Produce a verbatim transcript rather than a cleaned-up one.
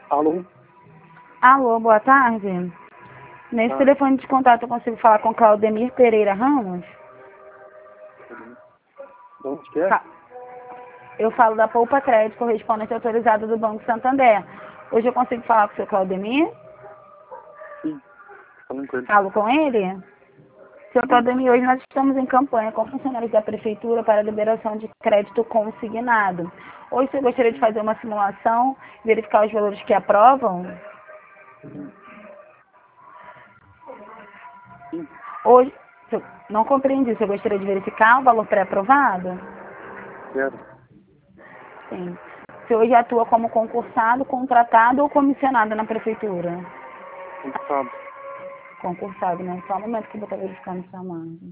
Alô? Alô, boa tarde. Nesse Ah. telefone de contato eu consigo falar com Claudemir Pereira Ramos? De onde que é? Ca- Eu falo da Poupa Crédito, correspondente autorizado do Banco Santander. Hoje eu consigo falar com o seu Claudemir? Sim, falando com ele. Falo com ele? Seu Sim. Claudemir, hoje nós estamos em campanha com funcionários da Prefeitura para liberação de crédito consignado. Hoje você gostaria de fazer uma simulação, verificar os valores que aprovam? Sim, Hoje, eu não compreendi, você gostaria de verificar o valor pré-aprovado? quero. Sim. Você hoje atua como concursado, contratado ou comissionado na prefeitura? Concursado. Concursado, né? Só um momento que eu vou estar verificando sua margem.